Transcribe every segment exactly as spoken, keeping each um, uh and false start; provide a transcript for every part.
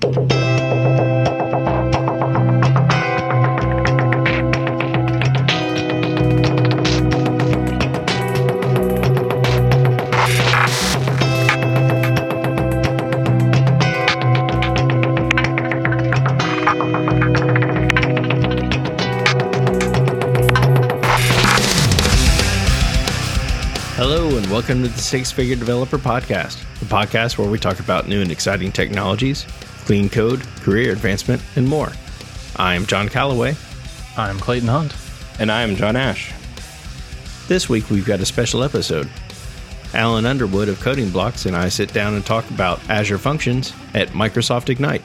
Welcome to the Six Figure Developer Podcast, the podcast where we talk about new and exciting technologies, clean code, career advancement, and more. I'm John Calloway. I'm Clayton Hunt. And I am John Ash. This week we've got a special episode. Alan Underwood of Coding Blocks and I sit down and talk about Azure Functions at Microsoft Ignite.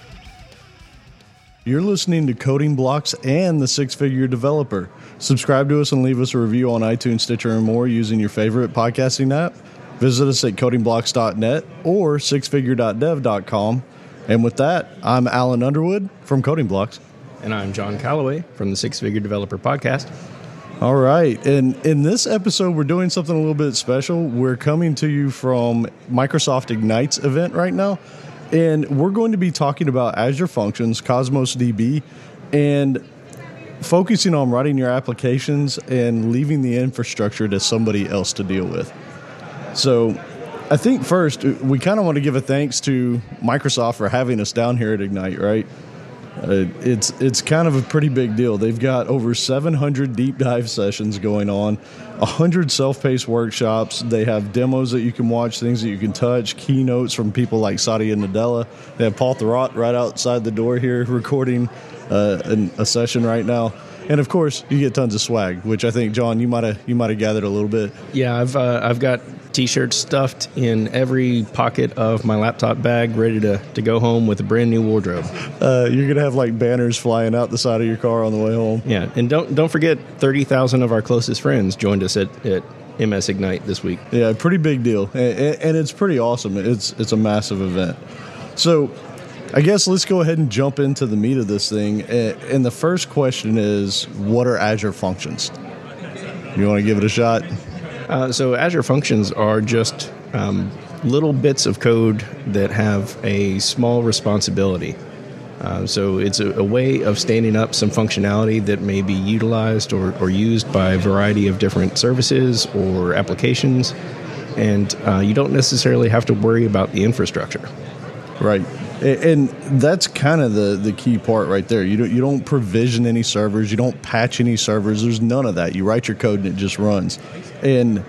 You're listening to Coding Blocks and the Six Figure Developer. Subscribe to us and leave us a review on iTunes, Stitcher, and more using your favorite podcasting app. Visit us at coding blocks dot net or six figure dot dev dot com. And with that, I'm Alan Underwood from Coding Blocks. And I'm John Calloway from the Six Figure Developer Podcast. All right. And in this episode, we're doing something a little bit special. We're coming to you from Microsoft Ignite's event right now. And we're going to be talking about Azure Functions, Cosmos D B, and focusing on writing your applications and leaving the infrastructure to somebody else to deal with. So I think first, we kind of want to give a thanks to Microsoft for having us down here at Ignite, right? Uh, it's it's kind of a pretty big deal. They've got over seven hundred deep dive sessions going on, one hundred self-paced workshops. They have demos that you can watch, things that you can touch, keynotes from people like Satya Nadella. They have Paul Thurrott right outside the door here recording uh, an, a session right now. And of course, you get tons of swag, which I think, John, you might have you might have gathered a little bit. Yeah, I've uh, I've got T-shirts stuffed in every pocket of my laptop bag, ready to, to go home with a brand new wardrobe. Uh, you're gonna have like banners flying out the side of your car on the way home. Yeah, and don't don't forget, thirty thousand of our closest friends joined us at, at M S Ignite this week. Yeah, pretty big deal, and, and it's pretty awesome. It's it's a massive event. So, I guess let's go ahead and jump into the meat of this thing. And the first question is, what are Azure Functions? You want to give it a shot? Uh, so Azure Functions are just um, little bits of code that have a small responsibility. Uh, so it's a, a way of standing up some functionality that may be utilized or, or used by a variety of different services or applications. And uh, you don't necessarily have to worry about the infrastructure. Right. And that's kind of the, the key part right there. You don't, you don't provision any servers. You don't patch any servers. There's none of that. You write your code and it just runs. And,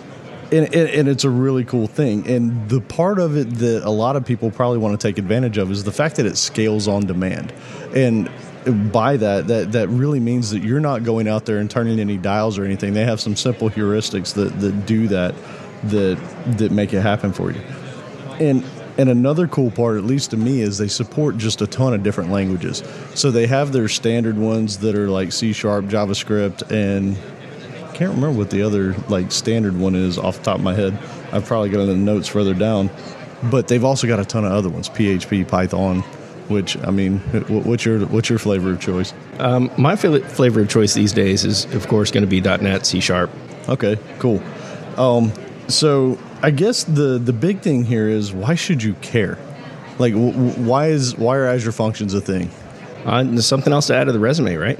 and, and it's a really cool thing. And the part of it that a lot of people probably want to take advantage of is the fact that it scales on demand. And by that, that, that really means that you're not going out there and turning any dials or anything. They have some simple heuristics that, that do that, that, that make it happen for you. And And another cool part, at least to me, is they support just a ton of different languages. So they have their standard ones that are like C Sharp, JavaScript, and I can't remember what the other like standard one is off the top of my head. I've probably got the notes further down. But they've also got a ton of other ones, P H P, Python, which, I mean, what's your what's your flavor of choice? Um, my flavor of choice these days is, of course, going to be .NET, C Sharp. Okay, cool. Um, so... I guess the, the big thing here is, why should you care? Like, w- why is why are Azure Functions a thing? Uh, there's something else to add to the resume, right?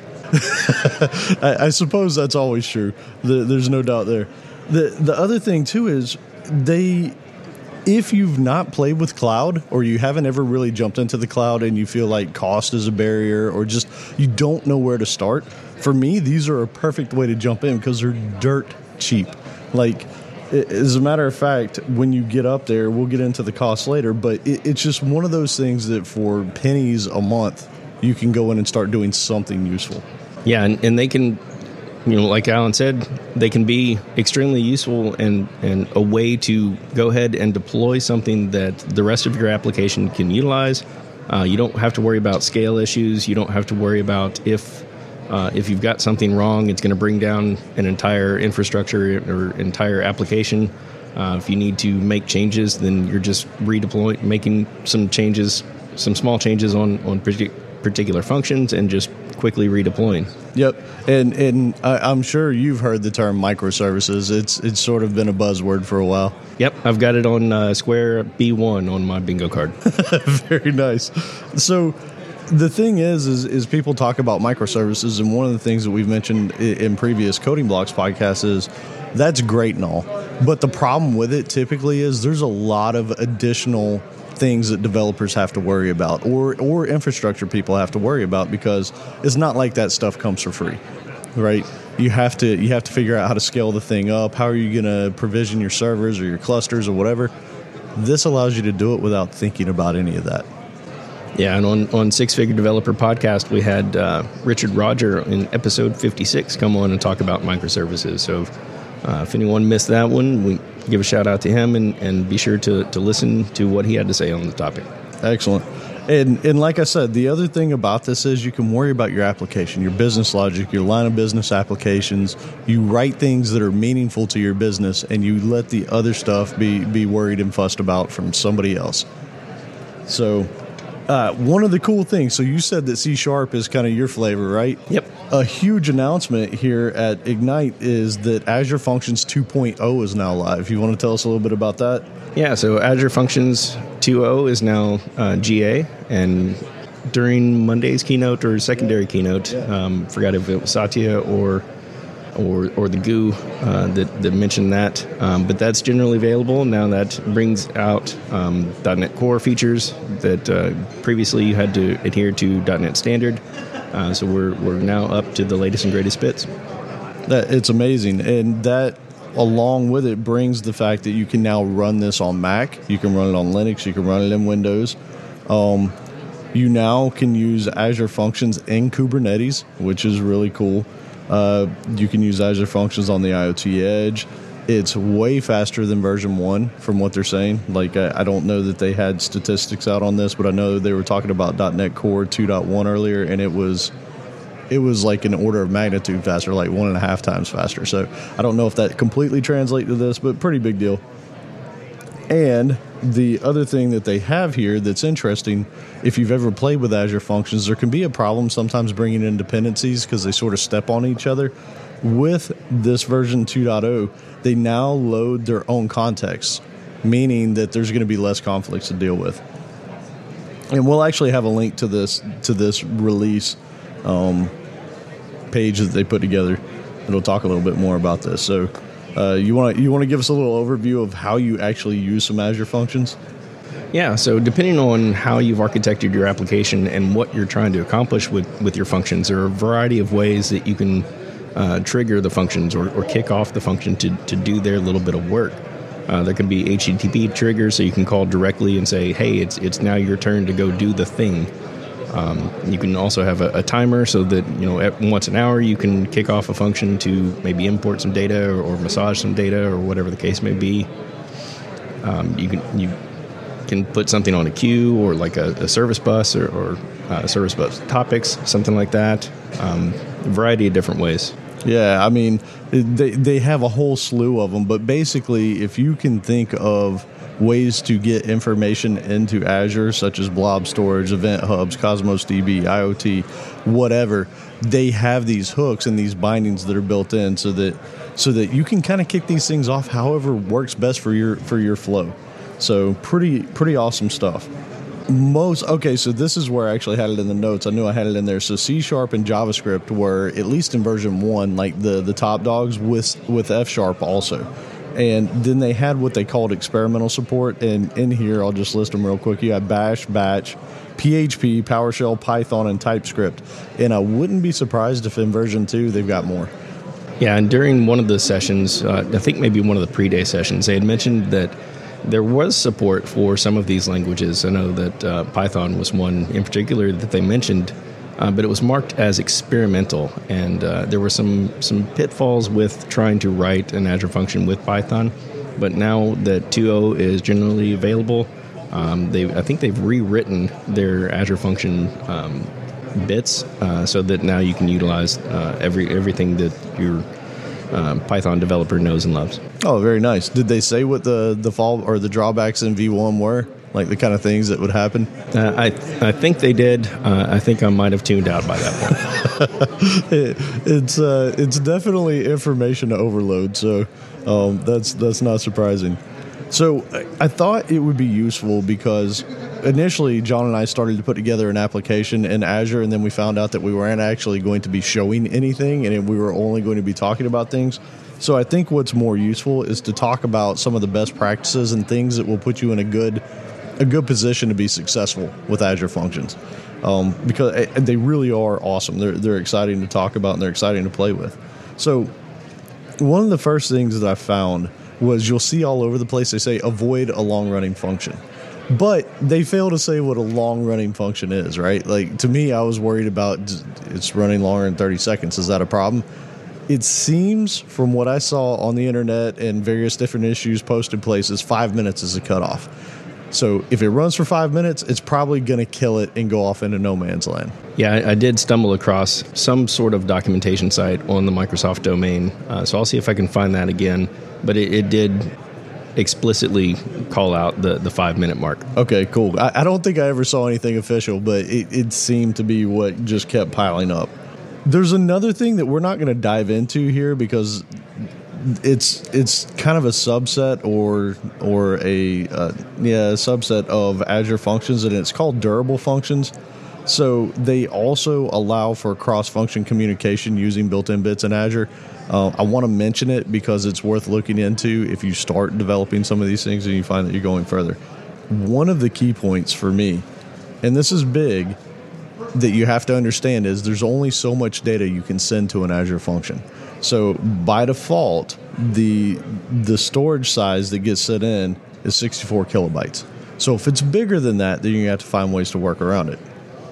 I, I suppose that's always true. The, there's no doubt there. The the other thing too is they, if you've not played with cloud or you haven't ever really jumped into the cloud and you feel like cost is a barrier or just you don't know where to start, for me these are a perfect way to jump in because they're dirt cheap. Like. As a matter of fact, when you get up there, we'll get into the cost later, but it, it's just one of those things that for pennies a month, you can go in and start doing something useful. Yeah, and, and they can, you know, like Alan said, they can be extremely useful and, and a way to go ahead and deploy something that the rest of your application can utilize. Uh, you don't have to worry about scale issues. You don't have to worry about if... Uh, if you've got something wrong, it's going to bring down an entire infrastructure or entire application. Uh, if you need to make changes, then you're just redeploying, making some changes, some small changes on, on particular functions and just quickly redeploying. Yep, and and I, I'm sure you've heard the term microservices. It's it's sort of been a buzzword for a while. Yep, I've got it on uh, Square B one on my bingo card. Very nice. So the thing is, is, is people talk about microservices, and one of the things that we've mentioned in, in previous Coding Blocks podcasts is that's great and all, but the problem with it typically is there's a lot of additional things that developers have to worry about, or or infrastructure people have to worry about, because it's not like that stuff comes for free, right? You have to you have to figure out how to scale the thing up. How are you going to provision your servers or your clusters or whatever? This allows you to do it without thinking about any of that. Yeah, and on, on Six Figure Developer Podcast, we had uh, Richard Roger in episode fifty-six come on and talk about microservices. So uh, if anyone missed that one, we give a shout out to him, and, and be sure to, to listen to what he had to say on the topic. Excellent. And and like I said, the other thing about this is you can worry about your application, your business logic, your line of business applications. You write things that are meaningful to your business, and you let the other stuff be, be worried and fussed about from somebody else. So uh, one of the cool things, so you said that C Sharp is kind of your flavor, right? Yep. A huge announcement here at Ignite is that Azure Functions two point oh is now live. You want to tell us a little bit about that? Yeah, so Azure Functions two point oh is now uh, G A, and during Monday's keynote or secondary keynote, um, forgot if it was Satya or or or the G U uh, that, that mentioned that, um, but that's generally available. Now that brings out um, .NET Core features that uh, previously you had to adhere to .NET Standard, uh, so we're, we're now up to the latest and greatest bits. That, it's amazing, and that along with it brings the fact that you can now run this on Mac, you can run it on Linux, you can run it in Windows. Um, you now can use Azure Functions in Kubernetes, which is really cool. Uh, you can use Azure Functions on the IoT Edge. It's way faster than version one from what they're saying. Like, I, I don't know that they had statistics out on this, but I know they were talking about .NET Core two point one earlier, and it was it was like an order of magnitude faster, like one and a half times faster. So I don't know if that completely translates to this, but pretty big deal. And the other thing that they have here that's interesting, if you've ever played with Azure Functions, there can be a problem sometimes bringing in dependencies because they sort of step on each other. With this version two point oh, they now load their own context, meaning that there's going to be less conflicts to deal with. And we'll actually have a link to this to this release um, page that they put together. It'll talk a little bit more about this. So uh, you want to you want to give us a little overview of how you actually use some Azure Functions? Yeah, so depending on how you've architected your application and what you're trying to accomplish with, with your functions, there are a variety of ways that you can uh, trigger the functions or, or kick off the function to, to do their little bit of work. Uh, there can be H T T P triggers, so you can call directly and say, hey, it's it's now your turn to go do the thing. Um, you can also have a, a timer so that, you know, at once an hour you can kick off a function to maybe import some data or, or massage some data or whatever the case may be. Um, you can you can put something on a queue or like a, a service bus or, or uh, service bus topics, something like that. Um, a variety of different ways. Yeah, I mean, they they have a whole slew of them, but basically, if you can think of ways to get information into Azure, such as blob storage, event hubs, Cosmos D B, IoT, whatever, they have these hooks and these bindings that are built in, so that so that you can kind of kick these things off however works best for your for your flow. So pretty pretty awesome stuff. Most okay, so this is where I actually had it in the notes. I knew I had it in there. So C Sharp and JavaScript were, at least in version one, like the, the top dogs with with F Sharp also. And then they had what they called experimental support. And in here, I'll just list them real quick. You have Bash, Batch, P H P, PowerShell, Python, and TypeScript. And I wouldn't be surprised if in version two they've got more. Yeah, and during one of the sessions, uh, I think maybe one of the pre-day sessions, they had mentioned that there was support for some of these languages. I know that uh, Python was one in particular that they mentioned, uh, but it was marked as experimental, and uh, there were some, some pitfalls with trying to write an Azure function with Python. But now that two point oh is generally available, um, they I think they've rewritten their Azure function um, bits uh, so that now you can utilize uh, every everything that your Um, Python developer knows and loves. Oh, very nice. Did they say what the, the fall or the drawbacks in V one were? Like the kind of things that would happen? Uh, I I think they did. Uh, I think I might have tuned out by that point. it, it's uh, it's definitely information overload, so um, that's that's not surprising. So I thought it would be useful because initially John and I started to put together an application in Azure, and then we found out that we weren't actually going to be showing anything, and we were only going to be talking about things. So I think what's more useful is to talk about some of the best practices and things that will put you in a good a good position to be successful with Azure Functions, um, because they really are awesome. They're they're exciting to talk about and they're exciting to play with. So one of the first things that I found was you'll see all over the place they say avoid a long running function, but they fail to say what a long running function is. Right? Like to me, I was worried about it's running longer than thirty seconds. Is that a problem? It seems from what I saw on the internet and various different issues posted places, five minutes is a cutoff. So if it runs for five minutes, it's probably going to kill it and go off into no man's land. Yeah, I, I did stumble across some sort of documentation site on the Microsoft domain, uh, so I'll see if I can find that again. But it, it did explicitly call out the, the five-minute mark. Okay, cool. I, I don't think I ever saw anything official, but it, it seemed to be what just kept piling up. There's another thing that we're not going to dive into here because it's it's kind of a subset or or a uh, yeah a subset of Azure Functions, and it's called Durable Functions. So they also allow for cross-function communication using built-in bits in Azure. Uh, I want to mention it because it's worth looking into if you start developing some of these things and you find that you're going further. One of the key points for me, and this is big, that you have to understand is there's only so much data you can send to an Azure function. So by default, the the storage size that gets set in is sixty-four kilobytes. So if it's bigger than that, then you have to find ways to work around it.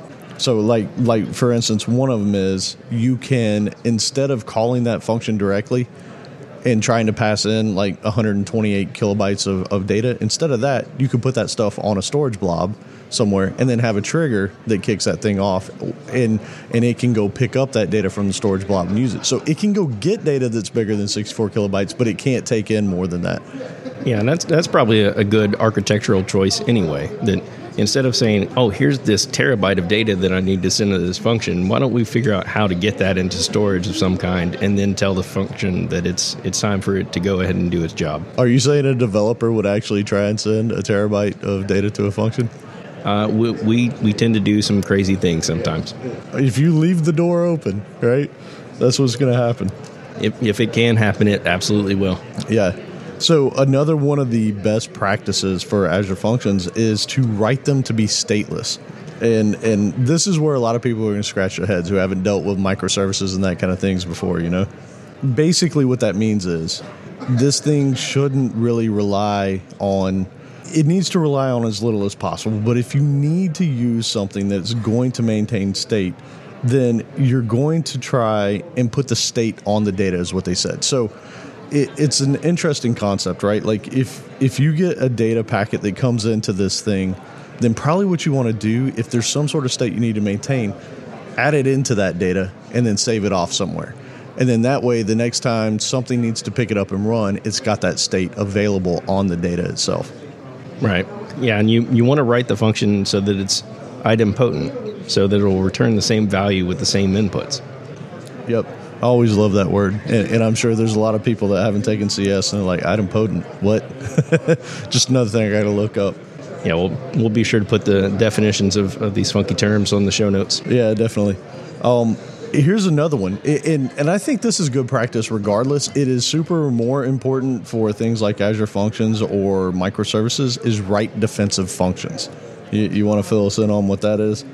So like like for instance, one of them is you can, instead of calling that function directly and trying to pass in like one hundred twenty-eight kilobytes of, of data, instead of that, you can put that stuff on a storage blob somewhere and then have a trigger that kicks that thing off, and and it can go pick up that data from the storage blob and use it. So it can go get data that's bigger than sixty-four kilobytes, but it can't take in more than that. Yeah, and that's that's probably a, a good architectural choice anyway, that instead of saying, oh, here's this terabyte of data that I need to send to this function, why don't we figure out how to get that into storage of some kind and then tell the function that it's it's time for it to go ahead and do its job. Are you saying a developer would actually try and send a terabyte of data to a function? Uh, we, we we tend to do some crazy things sometimes. If you leave the door open, right, that's what's going to happen. If, if it can happen, it absolutely will. Yeah. So another one of the best practices for Azure Functions is to write them to be stateless. And and this is where a lot of people are going to scratch their heads who haven't dealt with microservices and that kind of things before, you know. Basically what that means is this thing shouldn't really rely on, it needs to rely on as little as possible. But if you need to use something that's going to maintain state, then you're going to try and put the state on the data is what they said. So It, it's an interesting concept, right? Like if if you get a data packet that comes into this thing, then probably what you want to do, if there's some sort of state you need to maintain, add it into that data and then save it off somewhere. And then that way, the next time something needs to pick it up and run, it's got that state available on the data itself. Right. Yeah, and you, you want to write the function so that it's idempotent, so that it will return the same value with the same inputs. Yep. I always love that word, and, and I'm sure there's a lot of people that haven't taken C S and they're like, idempotent, what? Just another thing I got to look up. Yeah, we'll, we'll be sure to put the definitions of, of these funky terms on the show notes. Yeah, definitely. Um, here's another one, and, and I think this is good practice regardless. It is super more important for things like Azure Functions or microservices is write defensive functions. You, you want to fill us in on what that is?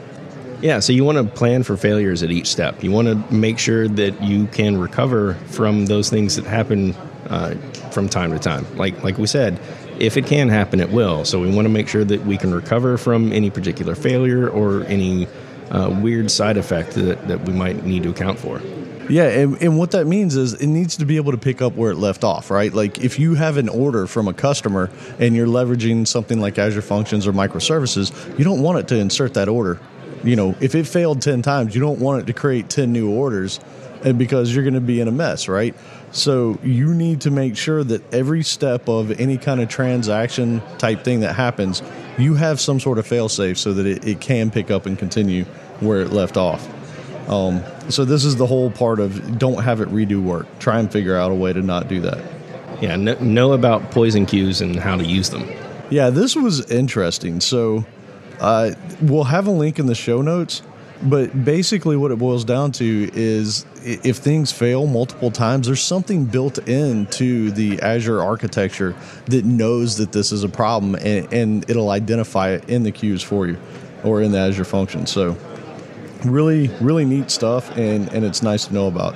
Yeah, so you want to plan for failures at each step. You want to make sure that you can recover from those things that happen uh, from time to time. Like like we said, if it can happen, it will. So we want to make sure that we can recover from any particular failure or any uh, weird side effect that, that we might need to account for. Yeah, and, and what that means is it needs to be able to pick up where it left off, right? Like if you have an order from a customer and you're leveraging something like Azure Functions or microservices, you don't want it to insert that order You know, if it failed ten times, you don't want it to create ten new orders, and because you're going to be in a mess, right? So you need to make sure that every step of any kind of transaction type thing that happens, you have some sort of fail safe so that it, it can pick up and continue where it left off. Um, so this is the whole part of don't have it redo work. Try and figure out a way to not do that. Yeah, know, know about poison queues and how to use them. Yeah, this was interesting. So uh, we'll have a link in the show notes. But basically what it boils down to is if things fail multiple times, there's something built into the Azure architecture that knows that this is a problem, and, and it'll identify it in the queues for you or in the Azure function. So really, really neat stuff, and, and it's nice to know about.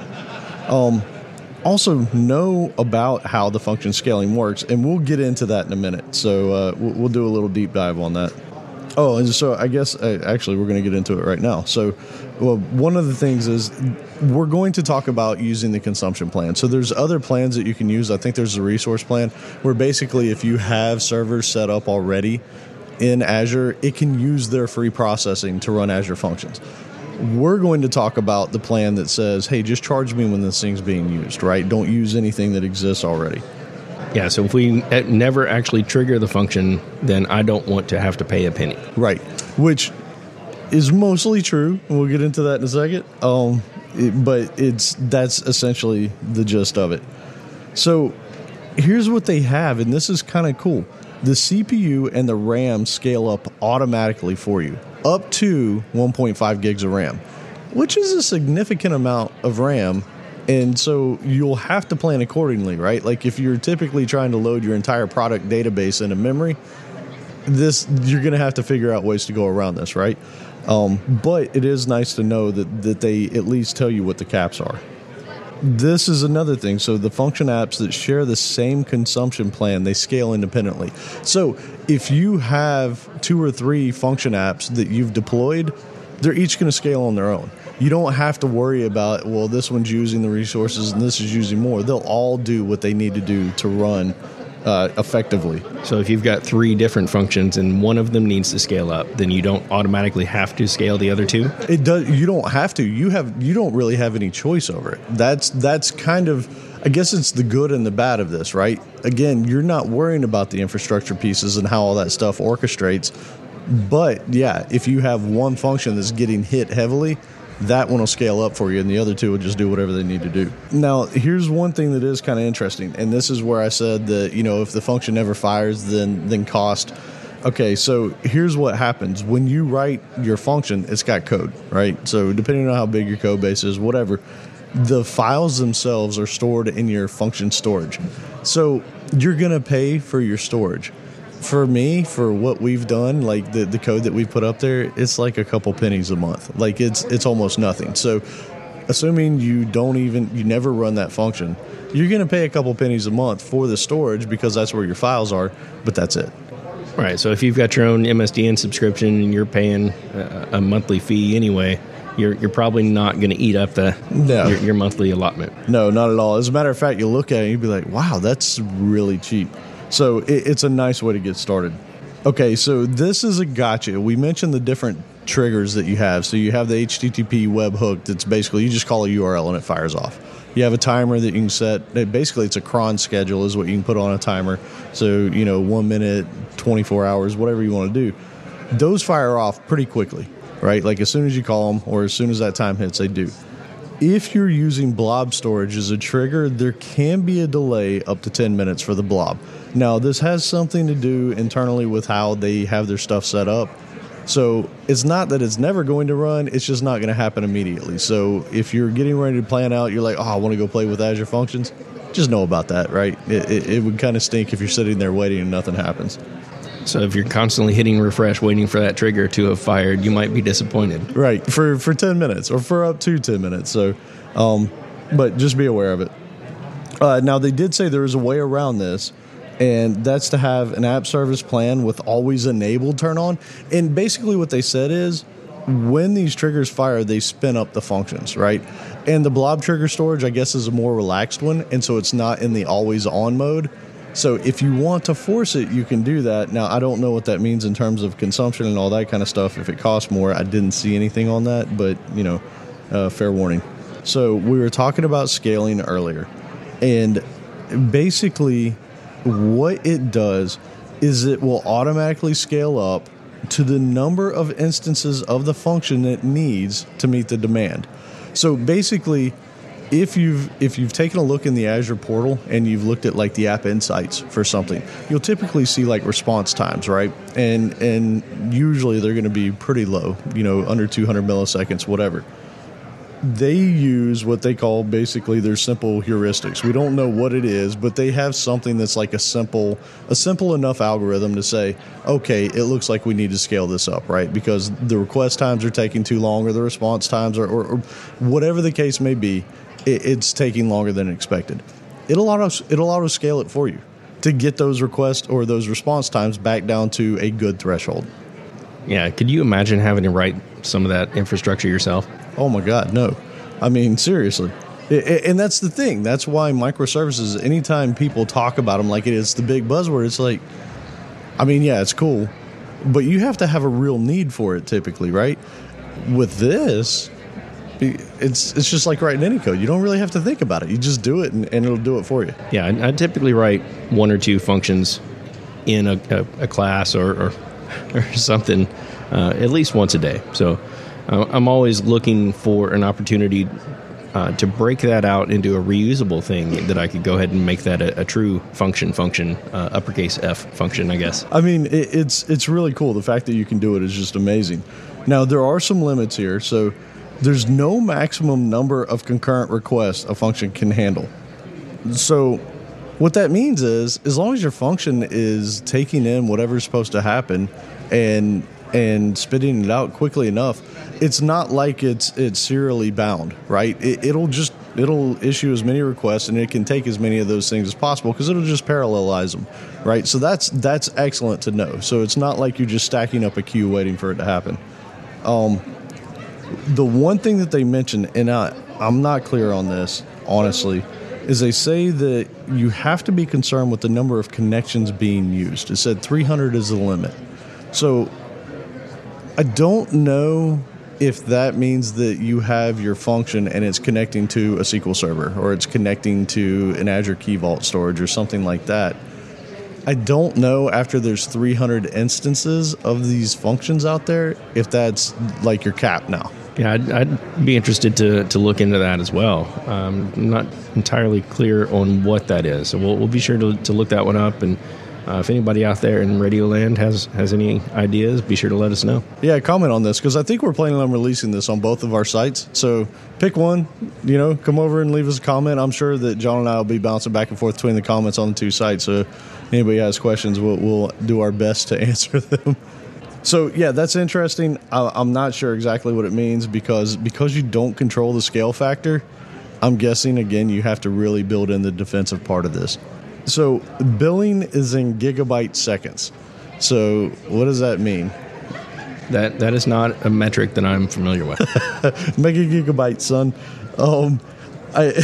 Um, also, know about how the function scaling works, and we'll get into that in a minute. So uh, we'll, we'll do a little deep dive on that. Oh, and so I guess uh, actually we're going to get into it right now. So, well, one of the things is we're going to talk about using the consumption plan. So there's other plans that you can use. I think there's a resource plan where basically if you have servers set up already in Azure, it can use their free processing to run Azure functions. We're going to talk about the plan that says, hey, just charge me when this thing's being used, right? Don't use anything that exists already. Yeah, so if we never actually trigger the function, then I don't want to have to pay a penny. Right, which is mostly true. We'll get into that in a second. Um, it, but it's that's essentially the gist of it. So here's what they have, and this is kind of cool. The C P U and the RAM scale up automatically for you, up to one point five gigs of RAM, which is a significant amount of RAM. And so you'll have to plan accordingly, right? Like if you're typically trying to load your entire product database into memory, this you're going to have to figure out ways to go around this, right? Um, but it is nice to know that, that they at least tell you what the caps are. This is another thing. So the function apps that share the same consumption plan, they scale independently. So if you have two or three function apps that you've deployed, they're each going to scale on their own. You don't have to worry about, well, this one's using the resources and this is using more. They'll all do what they need to do to run uh, effectively. So if you've got three different functions and one of them needs to scale up, then you don't automatically have to scale the other two? It does. You don't have to. You have. You don't really have any choice over it. That's that's kind of, I guess it's the good and the bad of this, right? Again, you're not worrying about the infrastructure pieces and how all that stuff orchestrates. But yeah, if you have one function that's getting hit heavily, that one will scale up for you, and the other two will just do whatever they need to do. Now, here's one thing that is kind of interesting, and this is where I said that, you know, if the function never fires, then then cost. Okay, so here's what happens. When you write your function, it's got code, right? So depending on how big your code base is, whatever, the files themselves are stored in your function storage. So you're going to pay for your storage. For me, for what we've done, like the, the code that we put up there, it's like a couple pennies a month. Like it's it's almost nothing. So assuming you don't even, you never run that function, you're going to pay a couple pennies a month for the storage because that's where your files are, but that's it. All right, so if you've got your own M S D N subscription and you're paying a, a monthly fee anyway, you're you're probably not going to eat up the no. your, your monthly allotment. No, not at all. As a matter of fact, you look at it and you'd be like, wow, that's really cheap. So it, it's a nice way to get started. Okay, so this is a gotcha. We mentioned the different triggers that you have. So you have the H T T P webhook that's basically, you just call a U R L and it fires off. You have a timer that you can set. Basically, it's a cron schedule is what you can put on a timer. So, you know, one minute, twenty-four hours, whatever you want to do. Those fire off pretty quickly, right? Like as soon as you call them or as soon as that time hits, they do. If you're using blob storage as a trigger, there can be a delay up to ten minutes for the blob. Now, this has something to do internally with how they have their stuff set up. So it's not that it's never going to run, it's just not going to happen immediately. So if you're getting ready to plan out, you're like, oh, I want to go play with Azure Functions, just know about that, right? It, it, it would kind of stink if you're sitting there waiting and nothing happens. So if you're constantly hitting refresh, waiting for that trigger to have fired, you might be disappointed. Right, for, for ten minutes or for up to ten minutes. So, um, but just be aware of it. Uh, now, they did say there is a way around this, and that's to have an app service plan with always enabled turn on. And basically what they said is when these triggers fire, they spin up the functions, right? And the blob trigger storage, I guess, is a more relaxed one, and so it's not in the always on mode. So if you want to force it, you can do that. Now, I don't know what that means in terms of consumption and all that kind of stuff. If it costs more, I didn't see anything on that, but, you know, uh, fair warning. So we were talking about scaling earlier, and basically what it does is it will automatically scale up to the number of instances of the function it needs to meet the demand. So basically, if you've if you've taken a look in the Azure portal and you've looked at like the app insights for something, you'll typically see like response times, right? And and usually they're going to be pretty low, you know, under two hundred milliseconds, whatever. They use what they call basically their simple heuristics. We don't know what it is, but they have something that's like a simple a simple enough algorithm to say, okay, it looks like we need to scale this up, right? Because the request times are taking too long, or the response times are, or, or whatever the case may be, it, it's taking longer than expected. It'll auto it'll auto scale it for you to get those requests or those response times back down to a good threshold. Yeah, could you imagine having to write some of that infrastructure yourself? Oh my God, no. I mean, seriously. And that's the thing. That's why microservices, anytime people talk about them like it is the big buzzword, it's like, I mean, yeah, it's cool, but you have to have a real need for it typically, right? With this, it's it's just like writing any code. You don't really have to think about it. You just do it, and, and it'll do it for you. Yeah, I, I typically write one or two functions in a, a, a class or, or, or something uh, at least once a day. So uh, I'm always looking for an opportunity uh, to break that out into a reusable thing that I could go ahead and make that a, a true function function, uh, uppercase F function, I guess. I mean, it, it's it's really cool. The fact that you can do it is just amazing. Now, there are some limits here. So there's no maximum number of concurrent requests a function can handle. So what that means is, as long as your function is taking in whatever's supposed to happen and and spitting it out quickly enough, it's not like it's it's serially bound, right? It, it'll just it'll issue as many requests, and it can take as many of those things as possible because it'll just parallelize them, right? So that's that's excellent to know. So it's not like you're just stacking up a queue waiting for it to happen. Um, the one thing that they mention, and I, I'm not clear on this, honestly, is they say that you have to be concerned with the number of connections being used. It said three hundred is the limit. So I don't know if that means that you have your function and it's connecting to a S Q L server, or it's connecting to an Azure Key Vault storage or something like that. I don't know, after there's three hundred instances of these functions out there, if that's like your cap now. Yeah, I'd, I'd be interested to, to look into that as well. Um, I'm not entirely clear on what that is, so we'll, we'll be sure to, to look that one up. And uh, if anybody out there in Radioland has, has any ideas, be sure to let us know. Yeah, comment on this, because I think we're planning on releasing this on both of our sites. So pick one, you know, come over and leave us a comment. I'm sure that John and I will be bouncing back and forth between the comments on the two sites. So if anybody has questions, we'll, we'll do our best to answer them. So, yeah, that's interesting. I'm not sure exactly what it means because because you don't control the scale factor, I'm guessing, again, you have to really build in the defensive part of this. So billing is in gigabyte seconds. So what does that mean? That That is not a metric that I'm familiar with. Mega gigabyte, son. Um, I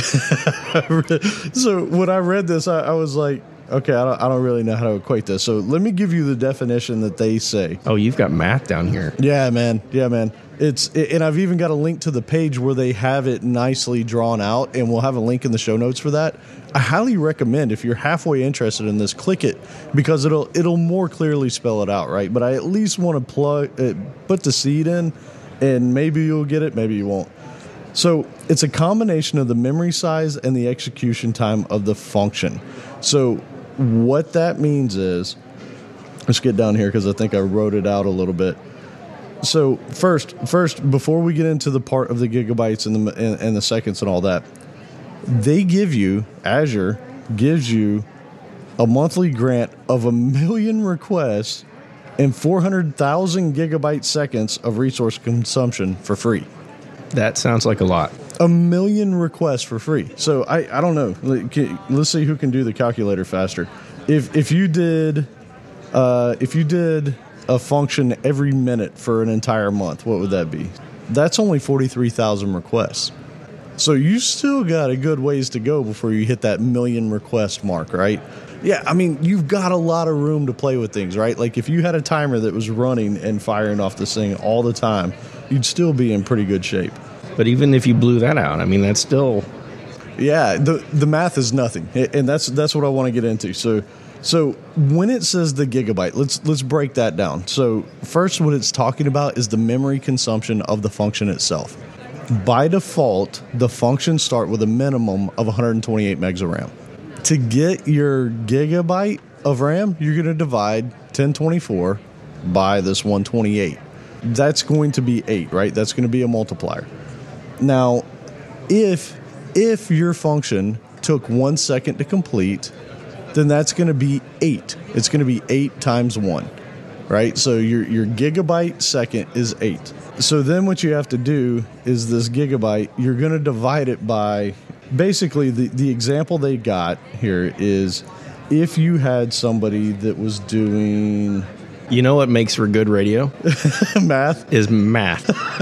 so when I read this, I, I was like, okay, I don't, I don't really know how to equate this. So let me give you the definition that they say. Oh, you've got math down here. Yeah, man. Yeah, man. It's it, and I've even got a link to the page where they have it nicely drawn out, and we'll have a link in the show notes for that. I highly recommend, if you're halfway interested in this, click it, because it'll it'll more clearly spell it out, right? But I at least want to plug uh, put the seed in, and maybe you'll get it, maybe you won't. So it's a combination of the memory size and the execution time of the function. So what that means is, let's get down here because I think I wrote it out a little bit. So first, first before we get into the part of the gigabytes and the and, and the seconds and all that, they give you, Azure gives you a monthly grant of a million requests and four hundred thousand gigabyte seconds of resource consumption for free. That sounds like a lot. A million requests for free. So I, I don't know. Let's see who can do the calculator faster. If if you did uh, if you did a function every minute for an entire month, what would that be? That's only forty-three thousand requests. So you still got a good ways to go before you hit that million request mark, right? Yeah, I mean, you've got a lot of room to play with things, right? Like if you had a timer that was running and firing off this thing all the time, you'd still be in pretty good shape. But even if you blew that out, I mean, that's still... Yeah, the the math is nothing, and that's that's what I want to get into. So, so when it says the gigabyte, let's let's break that down. So first, what it's talking about is the memory consumption of the function itself. By default, the functions start with a minimum of one hundred twenty-eight megs of RAM. To get your gigabyte of RAM, you're going to divide ten twenty-four by this one twenty-eight. That's going to be eight, right? That's going to be a multiplier. Now, if if your function took one second to complete, then that's going to be eight. It's going to be eight times one, right? So your your gigabyte second is eight. So then what you have to do is this gigabyte, you're going to divide it by, basically the, the example they got here is if you had somebody that was doing... You know what makes for good radio? Math. Is math.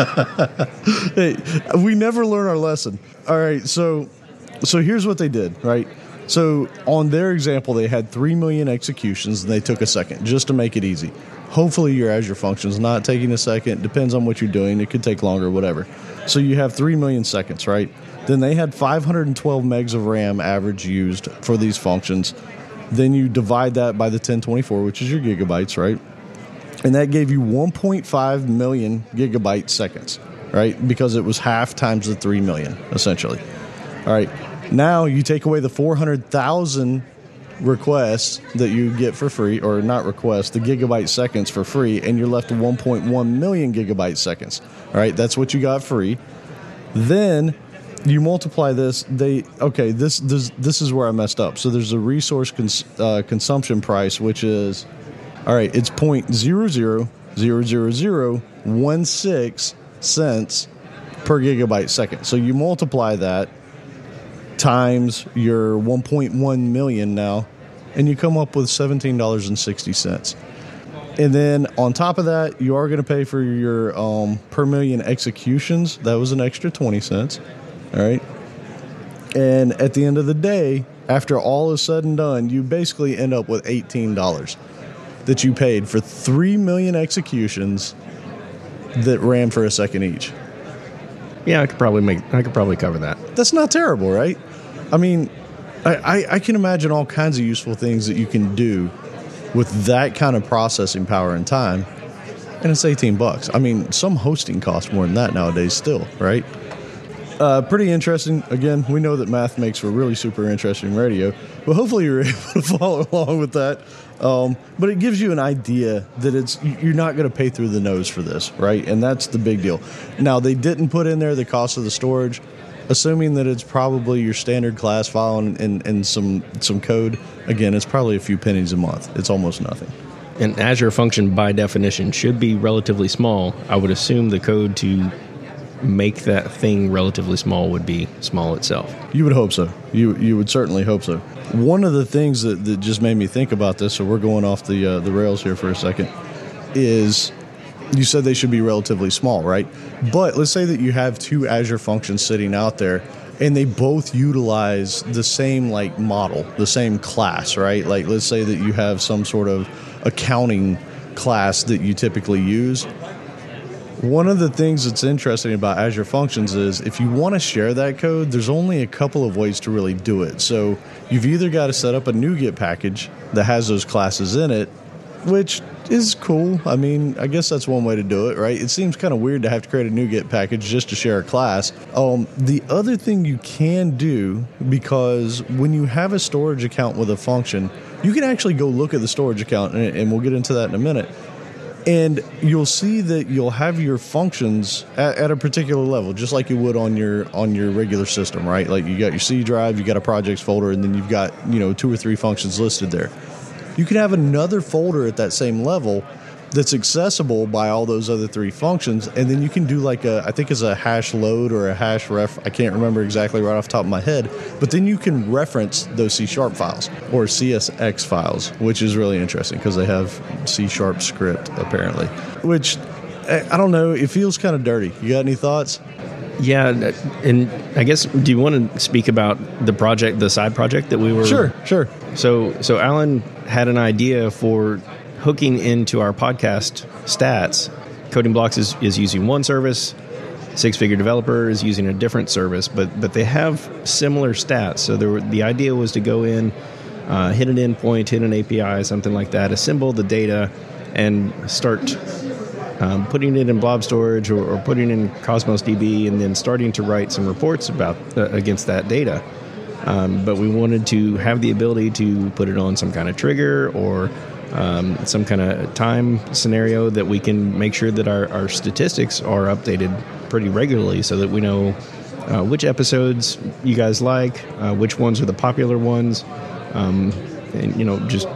Hey, we never learn our lesson. All right, so so here's what they did, right? So on their example, they had three million executions, and they took a second just to make it easy. Hopefully your Azure function's not taking a second. Depends on what you're doing. It could take longer, whatever. So you have three million seconds, right? Then they had five hundred twelve megs of RAM average used for these functions. Then you divide that by the ten twenty-four, which is your gigabytes, right? And that gave you one point five million gigabyte seconds, right? Because it was half times the three million, essentially. All right. Now you take away the four hundred thousand requests that you get for free, or not requests, the gigabyte seconds for free, and you're left with one point one million gigabyte seconds. All right. That's what you got free. Then you multiply this. They okay. This this this is where I messed up. So there's a resource cons, uh, consumption price, which is all right. It's point zero zero zero zero zero one six cents per gigabyte second. So you multiply that times your one point one million now, and you come up with seventeen dollars and sixty cents. And then on top of that, you are going to pay for your um, per million executions. That was an extra twenty cents. All right. And at the end of the day, after all is said and done, you basically end up with eighteen dollars that you paid for three million executions that ran for a second each. Yeah, I could probably make. I could probably cover that. That's not terrible, right? I mean, I, I, I can imagine all kinds of useful things that you can do with that kind of processing power and time, and it's eighteen bucks. I mean, some hosting costs more than that nowadays still, right? Uh, pretty interesting. Again, we know that math makes for really super interesting radio, but hopefully you're able to follow along with that. Um, but it gives you an idea that it's you're not going to pay through the nose for this, right? And that's the big deal. Now, they didn't put in there the cost of the storage, assuming that it's probably your standard class file and, and, and some some code. Again, it's probably a few pennies a month. It's almost nothing. An Azure function, by definition, should be relatively small. I would assume the code to make that thing relatively small would be small itself. You would hope so. You you would certainly hope so. One of the things that, that just made me think about this, so we're going off the uh, the rails here for a second, is you said they should be relatively small, right? But let's say that you have two Azure functions sitting out there, and they both utilize the same like model, the same class, right? Like let's say that you have some sort of accounting class that you typically use. One of the things that's interesting about Azure Functions is if you want to share that code, there's only a couple of ways to really do it. So you've either got to set up a NuGet package that has those classes in it, which is cool. I mean, I guess that's one way to do it, right? It seems kind of weird to have to create a NuGet package just to share a class. Um, the other thing you can do, because when you have a storage account with a function, you can actually go look at the storage account, and, and we'll get into that in a minute. And you'll see that you'll have your functions at, at a particular level, just like you would on your on your regular system, right? Like you got your C drive, you got a projects folder, and then you've got, you know, two or three functions listed there. You can have another folder at that same level that's accessible by all those other three functions, and then you can do like a, I think it's a hash load or a hash ref, I can't remember exactly right off the top of my head, but then you can reference those C sharp files or C S X files, which is really interesting because they have C sharp script apparently, which I don't know, it feels kind of dirty. You got any thoughts? Yeah, and I guess, do you want to speak about the project, the side project that we were... Sure, sure. So, so Alan had an idea for hooking into our podcast stats. Coding Blocks is, is using one service. Six Figure Developer is using a different service, but but they have similar stats. So there were, the idea was to go in, uh, hit an endpoint, hit an A P I, something like that, assemble the data, and start um, putting it in blob storage or, or putting it in Cosmos D B, and then starting to write some reports about uh, against that data. Um, but we wanted to have the ability to put it on some kind of trigger or um, some kind of time scenario that we can make sure that our, our statistics are updated pretty regularly, so that we know uh, which episodes you guys like, uh, which ones are the popular ones, um, and you know, just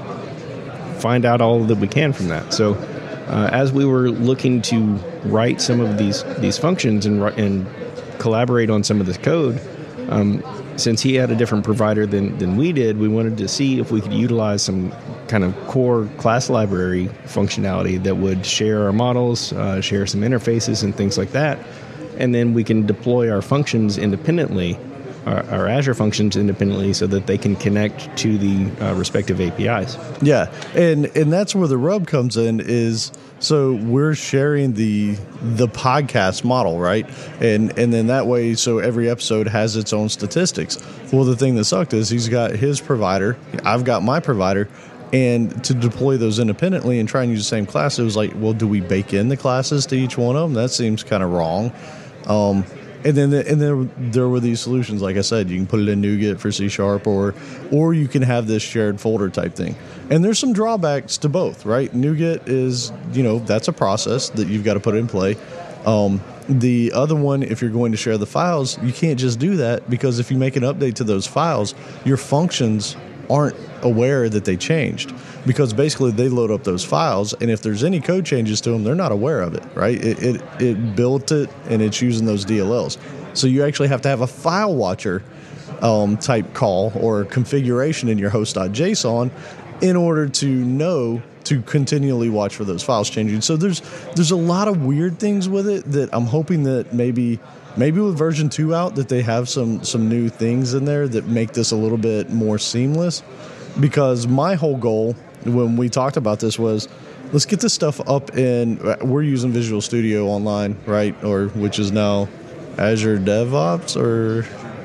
find out all that we can from that. So uh, as we were looking to write some of these these functions and and collaborate on some of this code, um, since he had a different provider than than we did, we wanted to see if we could utilize some kind of core class library functionality that would share our models, uh, share some interfaces and things like that. And then we can deploy our functions independently, our, our Azure functions independently, so that they can connect to the uh, respective A P Is. Yeah, and and that's where the rub comes in is, so we're sharing the the podcast model, right? And and then that way, so every episode has its own statistics. Well, the thing that sucked is he's got his provider, I've got my provider, and to deploy those independently and try and use the same class, it was like, well, do we bake in the classes to each one of them? That seems kind of wrong. Um, and then the, and then there were these solutions, like I said, you can put it in NuGet for C Sharp, or or you can have this shared folder type thing. And there's some drawbacks to both, right? NuGet is, you know, that's a process that you've got to put in play. Um, the other one, if you're going to share the files, you can't just do that, because if you make an update to those files, your functions aren't aware that they changed, because basically they load up those files, and if there's any code changes to them, they're not aware of it, right? It it, it built it, and it's using those D L Ls. So you actually have to have a file watcher um, type call or configuration in your host.json in order to know to continually watch for those files changing. So there's there's a lot of weird things with it that I'm hoping that maybe maybe with version two out that they have some some new things in there that make this a little bit more seamless. Because my whole goal when we talked about this was, let's get this stuff up in, we're using Visual Studio Online, right? Or which is now Azure DevOps or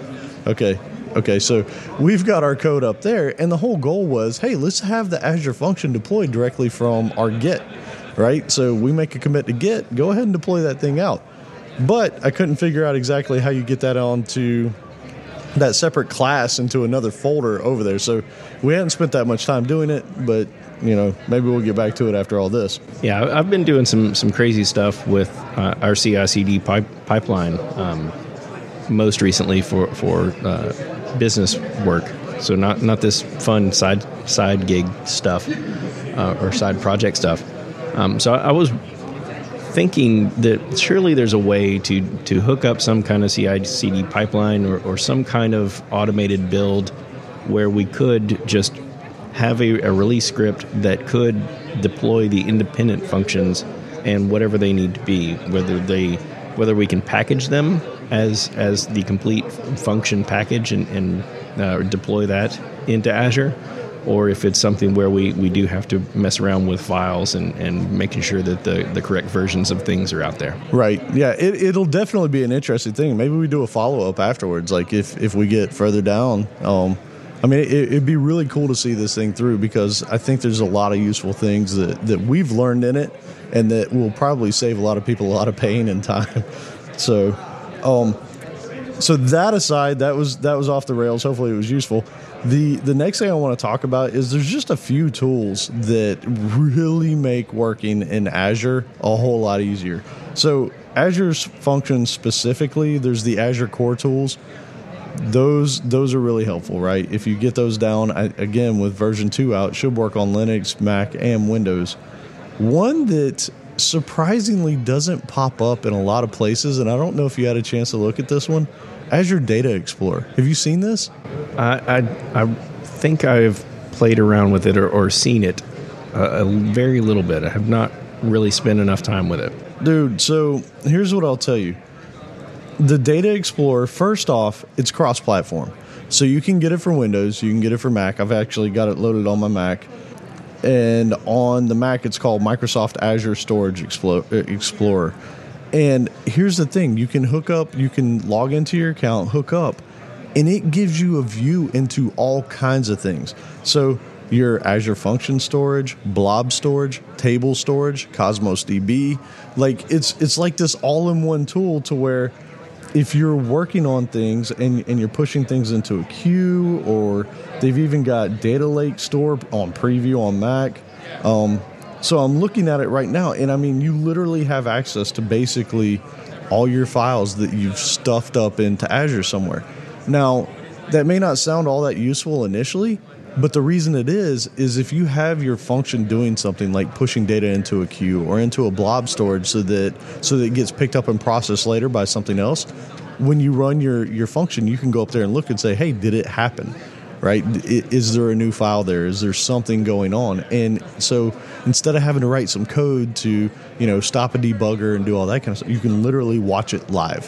okay. Okay, so we've got our code up there, and the whole goal was, hey, let's have the Azure function deployed directly from our Git, right? So we make a commit to Git, go ahead and deploy that thing out. But I couldn't figure out exactly how you get that onto that separate class into another folder over there. So we hadn't spent that much time doing it, but you know, maybe we'll get back to it after all this. Yeah, I've been doing some some crazy stuff with uh, our C I C D pipe, pipeline, um, most recently for for uh, business work. So not not this fun side side gig stuff uh, or side project stuff. Um, so I was thinking that surely there's a way to to hook up some kind of C I C D pipeline or, or some kind of automated build where we could just have a, a release script that could deploy the independent functions and whatever they need to be, whether they whether we can package them as as the complete function package and, and uh, deploy that into Azure, or if it's something where we, we do have to mess around with files and, and making sure that the, the correct versions of things are out there. Right. Yeah, it, it'll definitely be an interesting thing. Maybe we do a follow-up afterwards, like if, if we get further down. Um, I mean, it, it'd be really cool to see this thing through, because I think there's a lot of useful things that, that we've learned in it and that will probably save a lot of people a lot of pain and time. So, um, so that aside, that was that was off the rails. Hopefully it was useful. The the next thing I want to talk about is there's just a few tools that really make working in Azure a whole lot easier. So Azure's functions specifically, there's the Azure Core tools. Those those are really helpful, right? If you get those down, I, again, with version two out, it should work on Linux, Mac, and Windows. One that surprisingly doesn't pop up in a lot of places, and I don't know if you had a chance to look at this one, Azure Data Explorer. Have you seen this? I I, I think I've played around with it or, or seen it a, a very little bit. I have not really spent enough time with it. Dude, so here's what I'll tell you. The Data Explorer, first off, it's cross-platform. So you can get it for Windows, you can get it for Mac. I've actually got it loaded on my Mac. And on the Mac, it's called Microsoft Azure Storage Explorer. And here's the thing. You can hook up, you can log into your account, hook up, and it gives you a view into all kinds of things. So your Azure Function Storage, Blob Storage, Table Storage, Cosmos D B. Like it's it's like this all-in-one tool to where if you're working on things and, and you're pushing things into a queue, or they've even got Data Lake Store on preview on Mac. Um, so I'm looking at it right now, and I mean, you literally have access to basically all your files that you've stuffed up into Azure somewhere. Now, that may not sound all that useful initially, but the reason it is, is if you have your function doing something like pushing data into a queue or into a blob storage so that so that it gets picked up and processed later by something else, when you run your, your function, you can go up there and look and say, hey, did it happen? Right? Is there a new file there? Is there something going on? And so instead of having to write some code to, you know, stop a debugger and do all that kind of stuff, you can literally watch it live.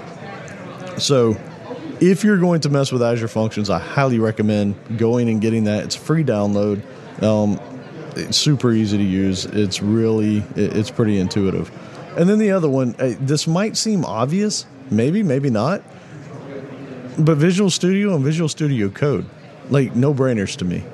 So if you're going to mess with Azure Functions, I highly recommend going and getting that. It's a free download. Um, it's super easy to use. It's really, it's pretty intuitive. And then the other one, this might seem obvious, maybe, maybe not, but Visual Studio and Visual Studio Code, like no-brainers to me.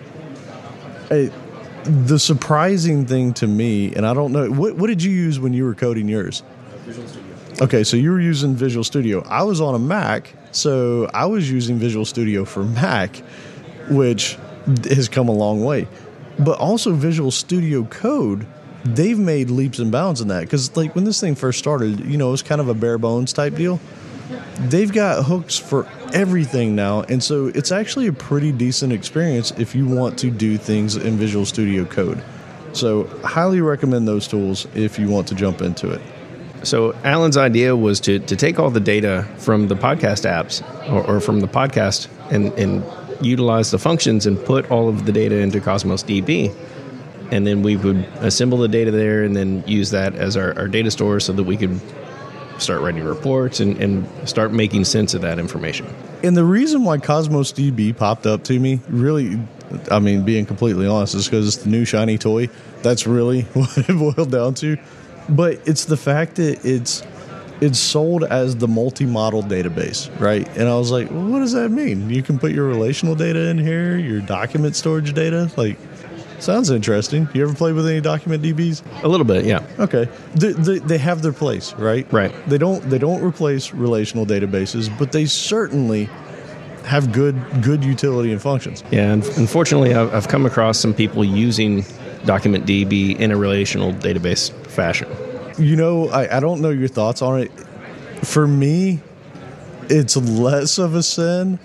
It, the surprising thing to me, and I don't know, what, what did you use when you were coding yours? Visual Studio. Okay, so you were using Visual Studio. I was on a Mac, so I was using Visual Studio for Mac, which has come a long way. But also Visual Studio Code, they've made leaps and bounds in that. Because like when this thing first started, you know, it was kind of a bare bones type deal. They've got hooks for everything now, and so it's actually a pretty decent experience if you want to do things in Visual Studio Code. So highly recommend those tools if you want to jump into it. So Alan's idea was to, to take all the data from the podcast apps or, or from the podcast and, and utilize the functions and put all of the data into Cosmos D B. And then we would assemble the data there and then use that as our, our data store so that we could start writing reports and, and start making sense of that information. And the reason why Cosmos D B popped up to me, really, I mean, being completely honest, is because it's the new shiny toy. That's really what it boiled down to. But it's the fact that it's it's sold as the multi-model database, right? And I was like, well, what does that mean? You can put your relational data in here, your document storage data? Like, sounds interesting. You ever played with any document D Bs? A little bit, yeah. Okay. They, they, they have their place, right? Right. They don't they don't replace relational databases, but they certainly have good good utility and functions. Yeah, and unfortunately, I've, I've come across some people using Document D B in a relational database fashion. You know, I, I don't know your thoughts on it. For me, it's less of a sin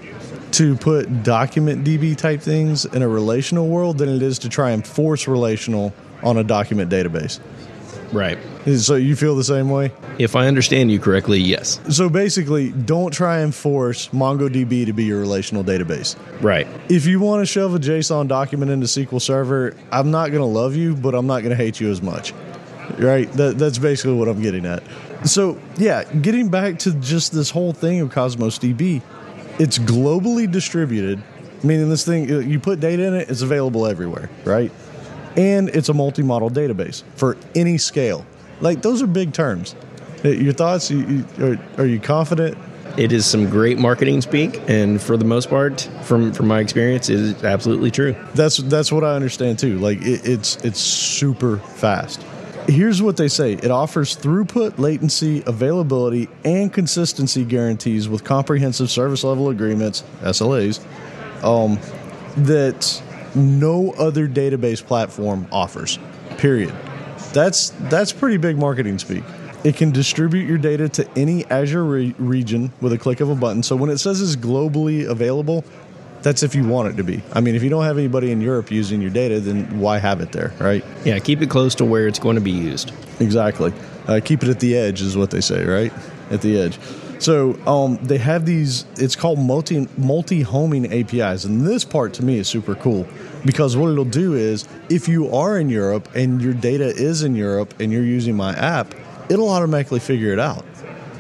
to put Document D B type things in a relational world than it is to try and force relational on a document database. Right. So you feel the same way? If I understand you correctly, yes. So basically, don't try and force MongoDB to be your relational database. Right. If you want to shove a JSON document into S Q L Server, I'm not going to love you, but I'm not going to hate you as much. Right? That, that's basically what I'm getting at. So, yeah, getting back to just this whole thing of Cosmos D B, it's globally distributed, meaning this thing, you put data in it, it's available everywhere, right? And it's a multi-model database for any scale. Like, those are big terms. Your thoughts? You, you, are, are you confident? It is some great marketing speak, and for the most part, from from my experience, it is absolutely true. That's that's what I understand too. Like it, it's it's super fast. Here's what they say: it offers throughput, latency, availability, and consistency guarantees with comprehensive service level agreements (S L As) um, that no other database platform offers. Period. That's that's pretty big marketing speak. It can distribute your data to any Azure re- region with a click of a button. So when it says it's globally available, that's if you want it to be. I mean, if you don't have anybody in Europe using your data, then why have it there, right? Yeah, keep it close to where it's going to be used. Exactly. Uh, keep it at the edge is what they say, right? At the edge. So um, they have these, it's called multi, multi-homing A P Is. And this part to me is super cool because what it'll do is if you are in Europe and your data is in Europe and you're using my app, it'll automatically figure it out.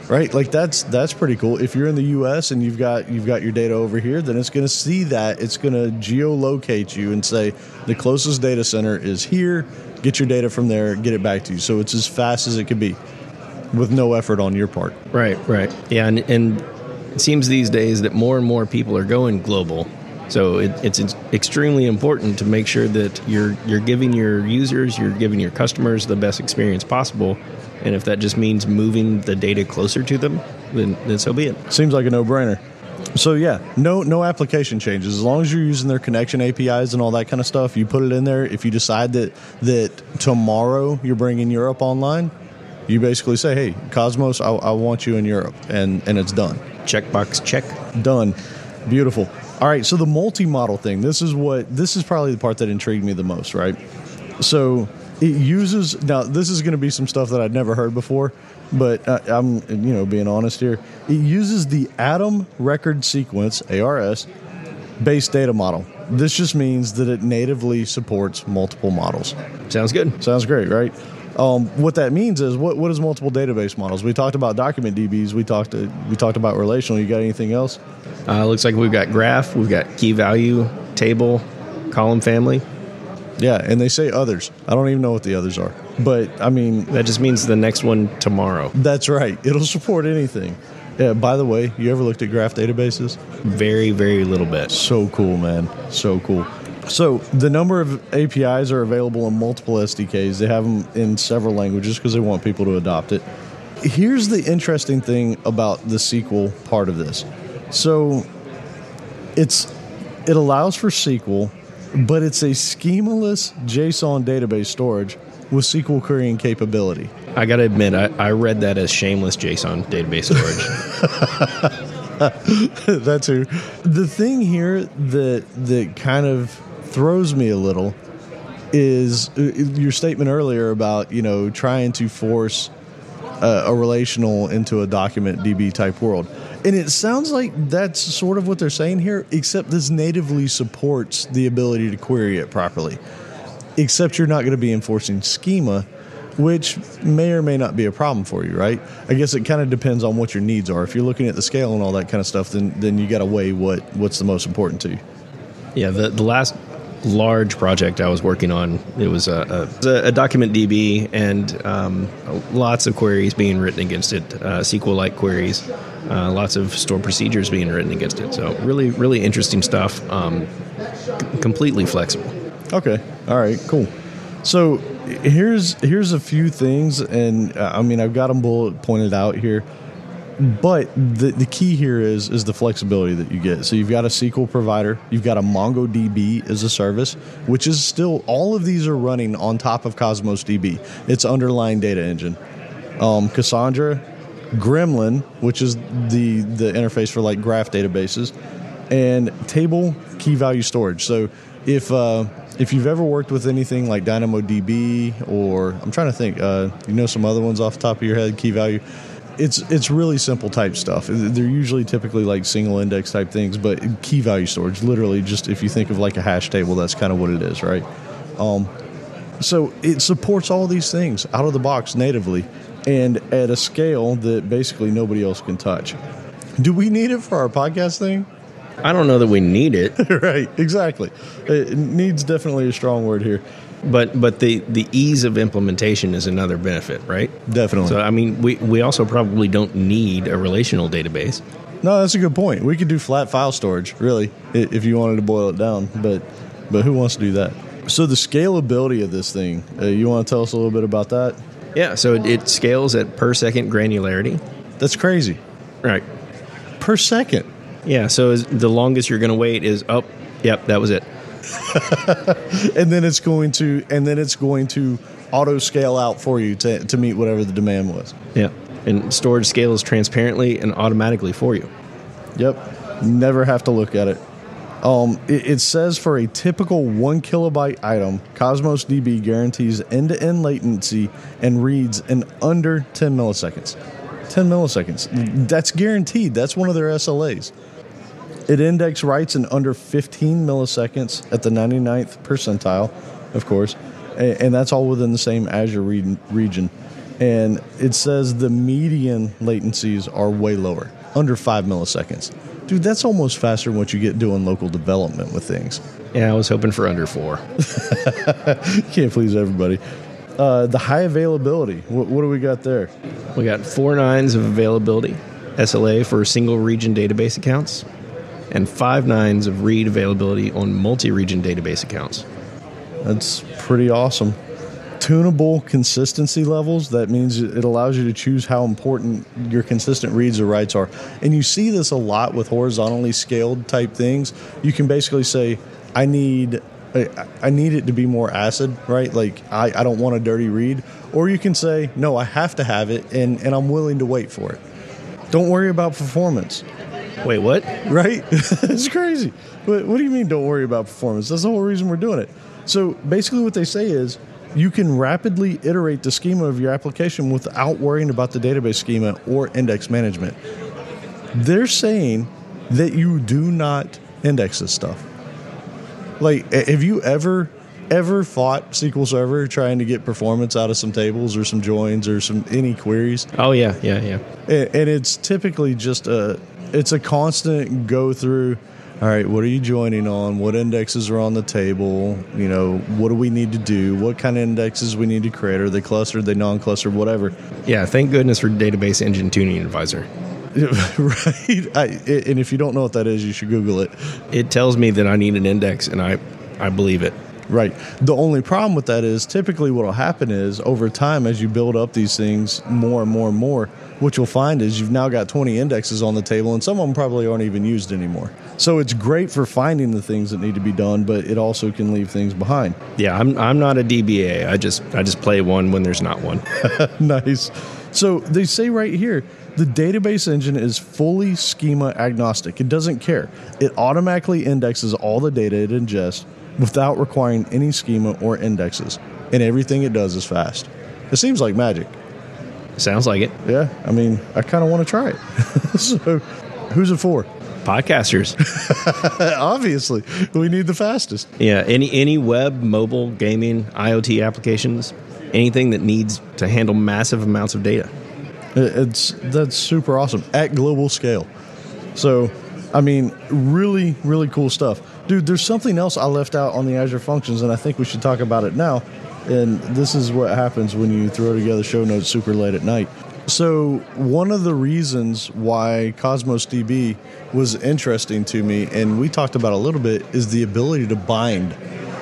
right? Like that's that's pretty cool. If you're in the U S and you've got you've got your data over here, then it's going to see that. It's going to geolocate you and say the closest data center is here. Get your data from there, get it back to you. So it's as fast as it could be with no effort on your part. Right, right. Yeah, and, and it seems these days that more and more people are going global. So it, it's extremely important to make sure that you're you're giving your users, you're giving your customers the best experience possible. And if that just means moving the data closer to them, then, then so be it. Seems like a no-brainer. So yeah, no no application changes. As long as you're using their connection A P Is and all that kind of stuff, you put it in there. If you decide that that tomorrow you're bringing Europe online, you basically say, hey, Cosmos, I, I want you in Europe, and, and it's done. Checkbox check. Done. Beautiful. All right, so the multi-model thing, this is what this is probably the part that intrigued me the most, right? So it uses, now this is going to be some stuff that I'd never heard before, but uh, I'm, you know, being honest here. It uses the Atom Record Sequence, A R S, based data model. This just means that it natively supports multiple models. Sounds good. Sounds great, right? Um, what that means is, what what is multiple database models? We talked about document D Bs. We talked uh, we talked about relational. You got anything else? Uh, looks like we've got graph, we've got key value, table, column family. Yeah, and they say others. I don't even know what the others are. But, I mean... That just means the next one tomorrow. That's right. It'll support anything. Yeah, by the way, you ever looked at graph databases? Very, very little bit. So cool, man. So cool. So the number of A P Is are available in multiple S D Ks. They have them in several languages because they want people to adopt it. Here's the interesting thing about the S Q L part of this. So it's it allows for S Q L, but it's a schemaless JSON database storage with S Q L querying capability. I got to admit, I, I read that as shameless JSON database storage. That too. The thing here that that kind of throws me a little is your statement earlier about, you know, trying to force a, a relational into a document D B type world. And it sounds like that's sort of what they're saying here, except this natively supports the ability to query it properly. Except you're not going to be enforcing schema, which may or may not be a problem for you, right? I guess it kind of depends on what your needs are. If you're looking at the scale and all that kind of stuff, then then you got to weigh what, what's the most important to you. Yeah, the, the last large project I was working on, it was a, a, a document D B and um, lots of queries being written against it, uh, S Q L-like queries, uh, lots of stored procedures being written against it. So really, really interesting stuff, um, c- completely flexible. Okay, all right, cool. So here's here's a few things, and uh, I mean, I've got them bullet pointed out here. But the the key here is is the flexibility that you get. So you've got a S Q L provider, you've got a MongoDB as a service, which is still, all of these are running on top of Cosmos D B. It's underlying data engine. Um, Cassandra, Gremlin, which is the the interface for like graph databases, and table key value storage. So if uh, if you've ever worked with anything like DynamoDB, or I'm trying to think, uh, you know some other ones off the top of your head, key value. It's it's really simple type stuff. They're usually typically like single index type things, but key value storage, literally just if you think of like a hash table, that's kind of what it is, right? Um, so it supports all these things out of the box natively and at a scale that basically nobody else can touch. Do we need it for our podcast thing? I don't know that we need it. Right, exactly. It needs definitely a strong word here. But but the, the ease of implementation is another benefit, right? Definitely. So, I mean, we, we also probably don't need a relational database. No, that's a good point. We could do flat file storage, really, if you wanted to boil it down. But but who wants to do that? So the scalability of this thing, uh, you want to tell us a little bit about that? Yeah, so it, it scales at per second granularity. That's crazy. Right. Per second. Yeah, so is the longest you're going to wait is, oh, yep, that was it. and then it's going to and then it's going to auto scale out for you to to meet whatever the demand was. Yeah, and storage scales transparently and automatically for you. Yep, never have to look at it. Um, it, it says for a typical one kilobyte item, Cosmos D B guarantees end-to-end latency and reads in under ten milliseconds. ten milliseconds. That's guaranteed. That's one of their S L As. It index writes in under fifteen milliseconds at the ninety-ninth percentile, of course, and that's all within the same Azure re- region. And it says the median latencies are way lower, under five milliseconds. Dude, that's almost faster than what you get doing local development with things. Yeah, I was hoping for under four. Can't please everybody. Uh, the high availability, what, what do we got there? We got four nines of availability, S L A for single region database accounts, and five nines of read availability on multi-region database accounts. That's pretty awesome. Tunable consistency levels, that means it allows you to choose how important your consistent reads or writes are. And you see this a lot with horizontally scaled type things. You can basically say, I need I need it to be more acid, right? Like, I, I don't want a dirty read. Or you can say, no, I have to have it, and, and I'm willing to wait for it. Don't worry about performance. Wait, what? Right? It's crazy. What, what do you mean don't worry about performance? That's the whole reason we're doing it. So basically what they say is, you can rapidly iterate the schema of your application without worrying about the database schema or index management. They're saying that you do not index this stuff. Like, have you ever, ever fought S Q L Server trying to get performance out of some tables or some joins or some any queries? Oh, yeah, yeah, yeah. And, and it's typically just a, it's a constant go through. All right, what are you joining on? What indexes are on the table? You know, what do we need to do? What kind of indexes we need to create? Are they clustered? Are they non-clustered? Whatever. Yeah, thank goodness for Database Engine Tuning Advisor. Right. I, and if you don't know what that is, you should Google it. It tells me that I need an index, and I, I believe it. Right. The only problem with that is typically what will happen is over time, as you build up these things more and more and more, what you'll find is you've now got twenty indexes on the table, and some of them probably aren't even used anymore. So it's great for finding the things that need to be done, but it also can leave things behind. Yeah, I'm I'm not a D B A. I just I just play one when there's not one. Nice. So they say right here, the database engine is fully schema agnostic. It doesn't care. It automatically indexes all the data it ingests without requiring any schema or indexes. And everything it does is fast. It seems like magic. Sounds like it. Yeah, I mean, I kind of want to try it. So, who's it for? Podcasters. Obviously, we need the fastest. Yeah, any any web, mobile, gaming, IoT applications, anything that needs to handle massive amounts of data. It's that's super awesome at global scale. So, I mean, really, really cool stuff. Dude, there's something else I left out on the Azure Functions, and I think we should talk about it now. And this is what happens when you throw together show notes super late at night. So one of the reasons why Cosmos D B was interesting to me, and we talked about a little bit, is the ability to bind.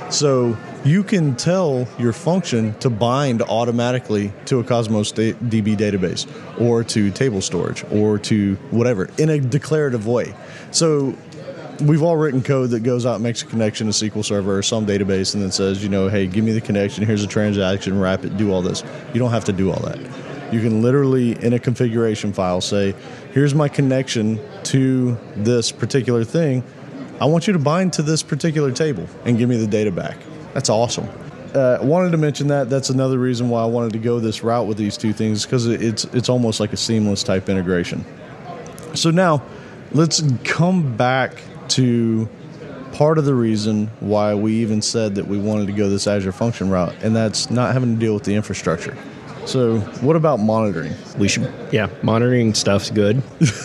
So you can tell your function to bind automatically to a Cosmos D B database or to table storage or to whatever in a declarative way. So we've all written code that goes out and makes a connection to S Q L Server or some database and then says, you know, hey, give me the connection, here's a transaction, wrap it, do all this. You don't have to do all that. You can literally, in a configuration file, say, here's my connection to this particular thing. I want you to bind to this particular table and give me the data back. That's awesome. Uh, I wanted to mention that. That's another reason why I wanted to go this route with these two things, because it's it's almost like a seamless type integration. So now, let's come back to part of the reason why we even said that we wanted to go this Azure Function route, and that's not having to deal with the infrastructure. So what about monitoring? We should, yeah, monitoring stuff's good.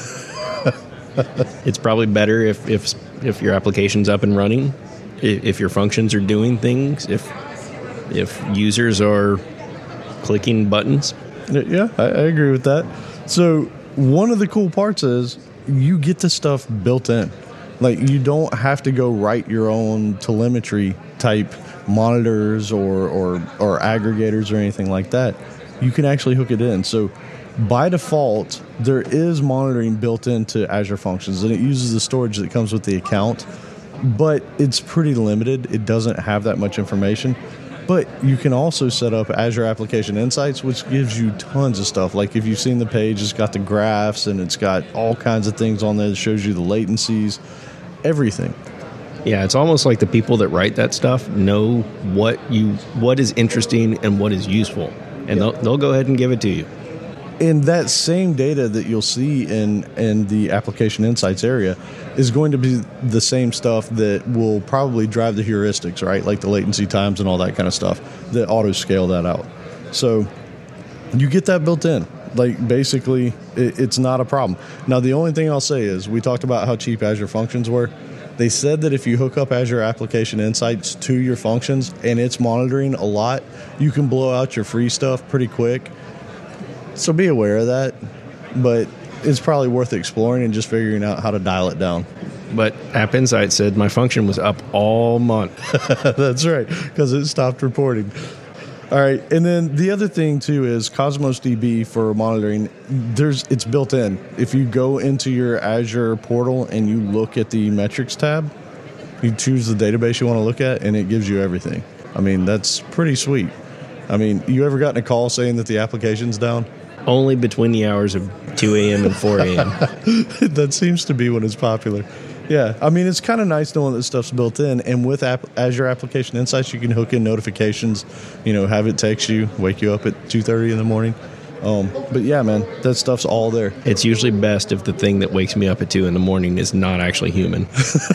It's probably better if, if if your application's up and running, if your functions are doing things, if if users are clicking buttons. Yeah, I, I agree with that. So one of the cool parts is you get the stuff built in. Like, you don't have to go write your own telemetry type monitors or, or, or aggregators or anything like that. You can actually hook it in. So by default, there is monitoring built into Azure Functions, and it uses the storage that comes with the account, but it's pretty limited. It doesn't have that much information. But you can also set up Azure Application Insights, which gives you tons of stuff. Like, if you've seen the page, it's got the graphs and it's got all kinds of things on there that shows you the latencies, everything. Yeah, it's almost like the people that write that stuff know what you what is interesting and what is useful, and yeah. they'll they'll go ahead and give it to you. And that same data that you'll see in, in the Application Insights area is going to be the same stuff that will probably drive the heuristics, right? Like the latency times and all that kind of stuff that auto scale that out. So you get that built in. Like, basically, it, it's not a problem. Now, the only thing I'll say is we talked about how cheap Azure Functions were. They said that if you hook up Azure Application Insights to your functions and it's monitoring a lot, you can blow out your free stuff pretty quick. So be aware of that. But it's probably worth exploring and just figuring out how to dial it down. But App Insight said my function was up all month. That's right, because it stopped reporting. All right, and then the other thing too is Cosmos D B for monitoring. There's it's built in. If you go into your Azure portal and you look at the metrics tab, you choose the database you want to look at, and it gives you everything. I mean, that's pretty sweet. I mean, you ever gotten a call saying that the application's down? Only between the hours of two a.m. and four a.m. That seems to be when it's popular. Yeah, I mean, it's kind of nice knowing that stuff's built in, and with app, Azure Application Insights, you can hook in notifications, you know, have it text you, wake you up at two thirty in the morning. Um, but yeah, man, that stuff's all there. It's usually best if the thing that wakes me up at two in the morning is not actually human.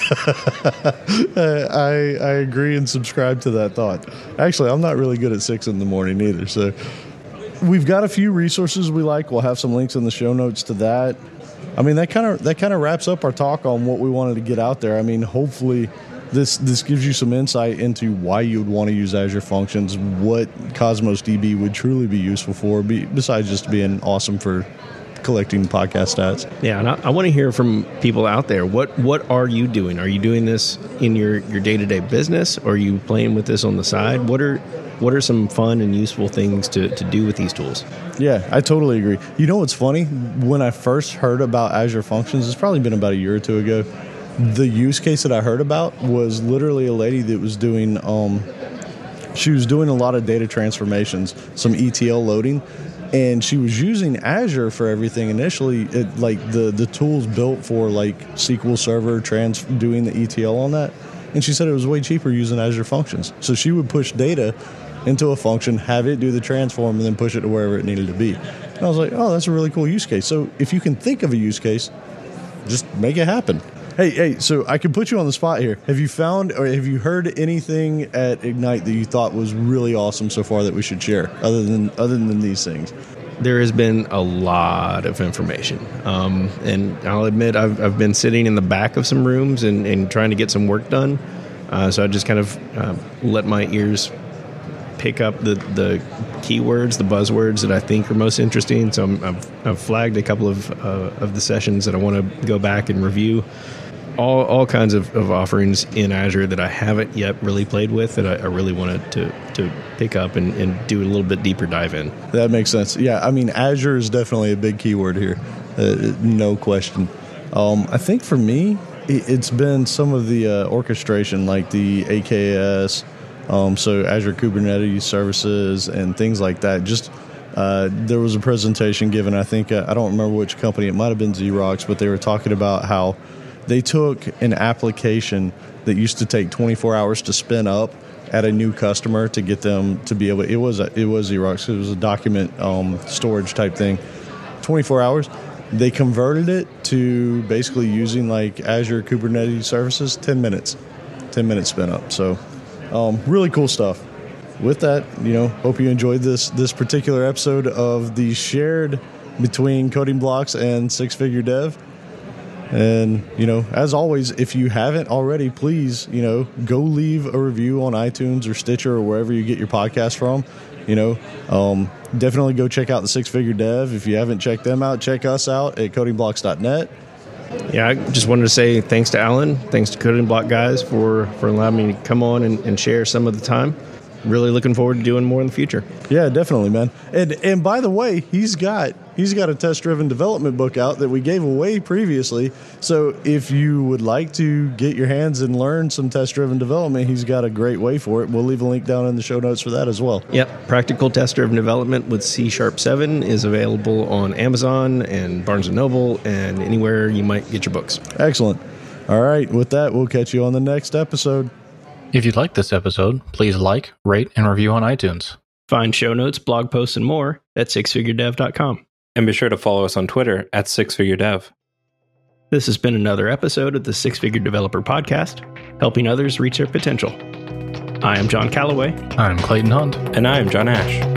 I, I agree and subscribe to that thought. Actually, I'm not really good at six in the morning either, so we've got a few resources we like. We'll have some links in the show notes to that. I mean, that kind of that kind of wraps up our talk on what we wanted to get out there. I mean, hopefully this this gives you some insight into why you would want to use Azure Functions, what Cosmos D B would truly be useful for, besides just being awesome for collecting podcast stats. Yeah, and I, I want to hear from people out there. What what are you doing? Are you doing this in your, your day-to-day business? Or are you playing with this on the side? What are what are some fun and useful things to, to do with these tools? Yeah, I totally agree. You know what's funny? When I first heard about Azure Functions, it's probably been about a year or two ago, the use case that I heard about was literally a lady that was doing, um, she was doing a lot of data transformations, some E T L loading, and she was using Azure for everything initially, it, like the, the tools built for like S Q L Server, trans, doing the E T L on that. And she said it was way cheaper using Azure Functions. So she would push data into a function, have it do the transform, and then push it to wherever it needed to be. And I was like, oh, that's a really cool use case. So if you can think of a use case, just make it happen. Hey, hey, so I can put you on the spot here. Have you found or have you heard anything at Ignite that you thought was really awesome so far that we should share, other than other than these things? There has been a lot of information. Um, and I'll admit I've, I've been sitting in the back of some rooms and, and trying to get some work done. Uh, so I just kind of uh, let my ears pick up the, the keywords, the buzzwords that I think are most interesting. So I'm, I've, I've flagged a couple of uh, of the sessions that I want to go back and review. All all kinds of, of offerings in Azure that I haven't yet really played with that I, I really wanted to, to pick up and, and do a little bit deeper dive in. That makes sense. Yeah, I mean, Azure is definitely a big keyword here. Uh, no question. Um, I think for me, it, it's been some of the uh, orchestration, like the A K S, Um, so Azure Kubernetes services and things like that. Just uh, there was a presentation given, I think, uh, I don't remember which company, it might have been Xerox, but they were talking about how they took an application that used to take twenty-four hours to spin up at a new customer to get them to be able, it was a, it was Xerox, it was a document um, storage type thing, twenty-four hours. They converted it to basically using like Azure Kubernetes services, ten minutes, ten minutes spin up. So Um, really cool stuff. With that, you know, hope you enjoyed this this particular episode of the shared between Coding Blocks and Six Figure Dev. And, you know, as always, if you haven't already, please, you know, go leave a review on iTunes or Stitcher or wherever you get your podcast from. You know, um, definitely go check out the Six Figure Dev. If you haven't checked them out, check us out at coding blocks dot net. Yeah, I just wanted to say thanks to Alan, thanks to Coding Block guys for, for allowing me to come on and, and share some of the time. Really looking forward to doing more in the future. Yeah, definitely, man. And and by the way, he's got he's got a test-driven development book out that we gave away previously. So if you would like to get your hands and learn some test-driven development, he's got a great way for it. We'll leave a link down in the show notes for that as well. Yep, Practical Test-Driven Development with C Sharp seven is available on Amazon and Barnes and Noble and anywhere you might get your books. Excellent. All right, with that, we'll catch you on the next episode. If you liked this episode, please like, rate, and review on iTunes. Find show notes, blog posts, and more at six figure dev dot com. And be sure to follow us on Twitter at six figure dev. This has been another episode of the Six Figure Developer Podcast, helping others reach their potential. I am John Calloway. I'm Clayton Hunt. And I am John Ash.